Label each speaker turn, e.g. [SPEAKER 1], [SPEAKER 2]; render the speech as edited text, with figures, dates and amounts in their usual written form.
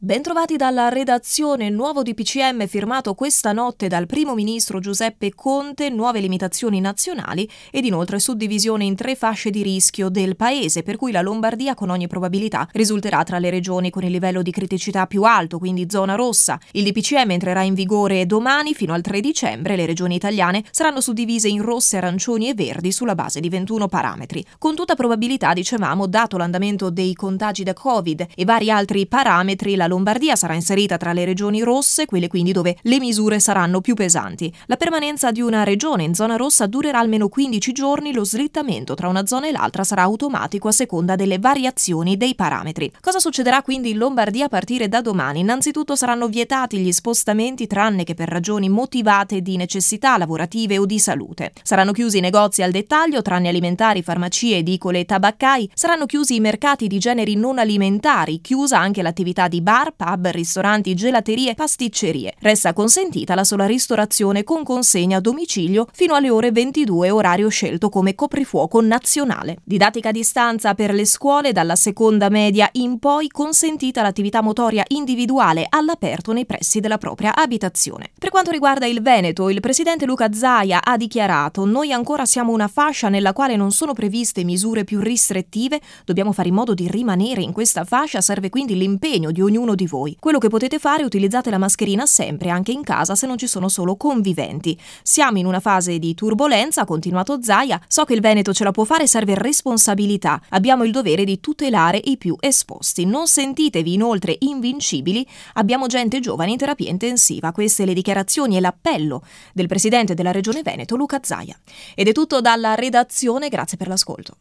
[SPEAKER 1] Bentrovati dalla redazione. Nuovo DPCM firmato questa notte dal primo ministro Giuseppe Conte, nuove limitazioni nazionali ed inoltre suddivisione in 3 fasce di rischio del paese, per cui la Lombardia con ogni probabilità risulterà tra le regioni con il livello di criticità più alto, quindi zona rossa. Il DPCM entrerà in vigore domani fino al 3 dicembre. Le regioni italiane saranno suddivise in rosse, arancioni e verdi sulla base di 21 parametri. Con tutta probabilità, dicevamo, dato l'andamento dei contagi da Covid e vari altri parametri, la Lombardia sarà inserita tra le regioni rosse, quelle quindi dove le misure saranno più pesanti. La permanenza di una regione in zona rossa durerà almeno 15 giorni, lo slittamento tra una zona e l'altra sarà automatico a seconda delle variazioni dei parametri. Cosa succederà quindi in Lombardia a partire da domani? Innanzitutto saranno vietati gli spostamenti tranne che per ragioni motivate di necessità lavorative o di salute. Saranno chiusi i negozi al dettaglio, tranne alimentari, farmacie, edicole e tabaccai. Saranno chiusi i mercati di generi non alimentari, chiusa anche l'attività di bar, pub, ristoranti, gelaterie, pasticcerie. Resta consentita la sola ristorazione con consegna a domicilio fino alle ore 22, orario scelto come coprifuoco nazionale. Didattica a distanza per le scuole, dalla seconda media in poi consentita l'attività motoria individuale all'aperto nei pressi della propria abitazione. Per quanto riguarda il Veneto, il presidente Luca Zaia ha dichiarato: noi ancora siamo una fascia nella quale non sono previste misure più restrittive, dobbiamo fare in modo di rimanere in questa fascia, serve quindi l'impegno di ognuno di voi. Quello che potete fare: utilizzate la mascherina sempre, anche in casa se non ci sono solo conviventi. Siamo in una fase di turbolenza, ha continuato Zaia, so che il Veneto ce la può fare, serve responsabilità, abbiamo il dovere di tutelare i più esposti. Non sentitevi inoltre invincibili, abbiamo gente giovane in terapia intensiva. Queste le dichiarazioni e l'appello del presidente della Regione Veneto Luca Zaia. Ed è tutto dalla redazione, grazie per l'ascolto.